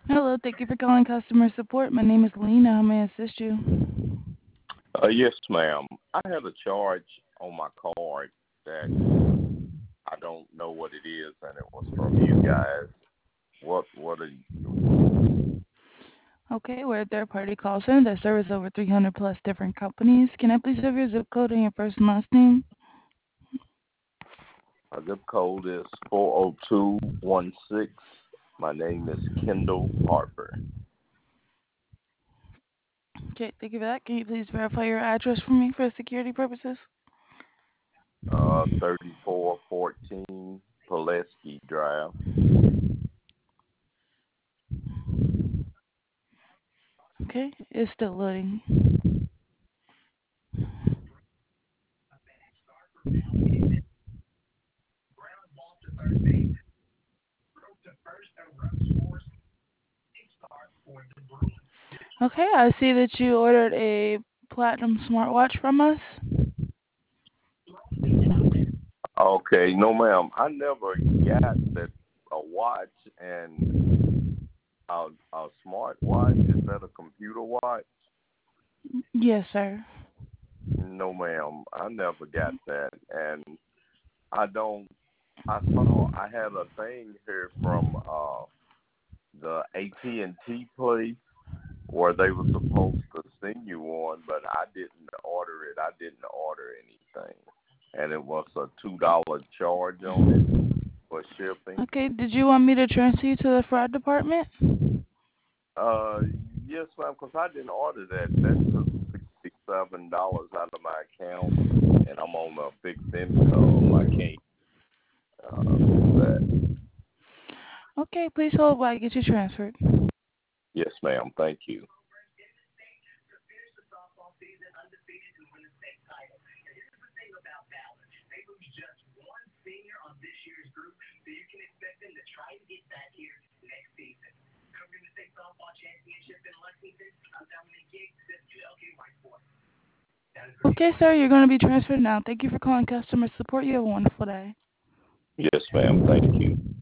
Hello, thank you for calling customer support. My name is Lena. How may I assist you? Yes, ma'am. I had a charge on my card that I don't know what it is, and it was from you guys. What are Okay, we're a third party call center that serves over 300 plus different companies. Can I please have your zip code and your first and last name? my zip code is 40216. My name is Kendall Harper. Okay, thank you for that. Can you please verify your address for me for security purposes? 3414 Pulaski Drive. Okay, it's still loading. Okay, I see that you ordered a platinum smartwatch from us. Okay, no, ma'am. I never got that a watch and a smart watch. Is that a computer watch? Yes, sir. No, ma'am. I never got that, and I don't. I saw I had a thing here from the AT&T place where they were supposed to send you one, but I didn't order it. I didn't order anything, and it was a $2 charge on it for shipping. Okay, did you want me to transfer you to the fraud department? Uh, yes, ma'am, because I didn't order that. That took $67 out of my account, and I'm on a fixed income. I can't do that. Okay, please hold while I get you transferred. Yes, ma'am. Thank you. Okay, sir, you're going to be transferred now. Thank you for calling customer support. You have a wonderful day. Yes, ma'am. Thank you.